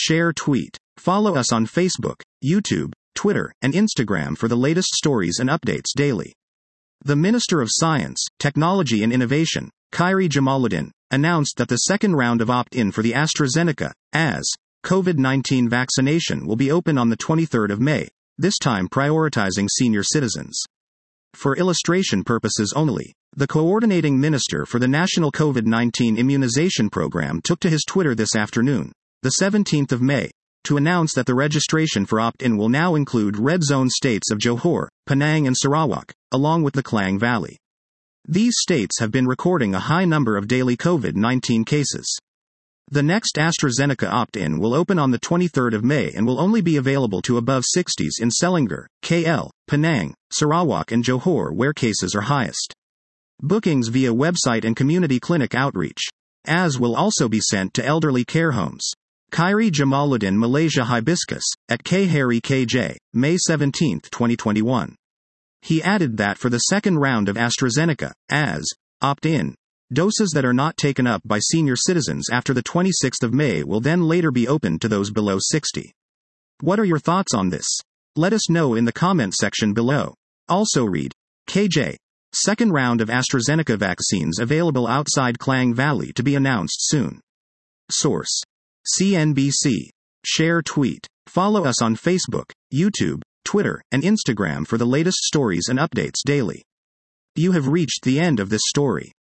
share, tweet. Follow us on Facebook, YouTube, Twitter, and Instagram for the latest stories and updates daily. The Minister of Science, Technology and Innovation, Khairi Jamaluddin, announced that the second round of opt-in for the AstraZeneca COVID-19 vaccination will be open on the 23rd of May, this time prioritizing senior citizens. For illustration purposes only, the coordinating minister for the National COVID-19 Immunization Program took to his Twitter this afternoon, the 17th of May, to announce that the registration for opt-in will now include red zone states of Johor, Penang and Sarawak, along with the Klang Valley. These states have been recording a high number of daily COVID-19 cases. The next AstraZeneca opt-in will open on the 23rd of May and will only be available to above 60s in Selangor, KL, Penang, Sarawak and Johor where cases are highest. Bookings via website and community clinic outreach, as will also be sent to elderly care homes. Khairi Jamaluddin, Malaysia Hibiscus, at Khairi KJ, May 17, 2021. He added that for the second round of AstraZeneca, opt-in, doses that are not taken up by senior citizens after the 26th of May will then later be opened to those below 60. What are your thoughts on this? Let us know in the comment section below. Also read, KJ, second round of AstraZeneca vaccines available outside Klang Valley to be announced soon. Source: CNBC. Share, tweet. Follow us on Facebook, YouTube, Twitter, and Instagram for the latest stories and updates daily. You have reached the end of this story.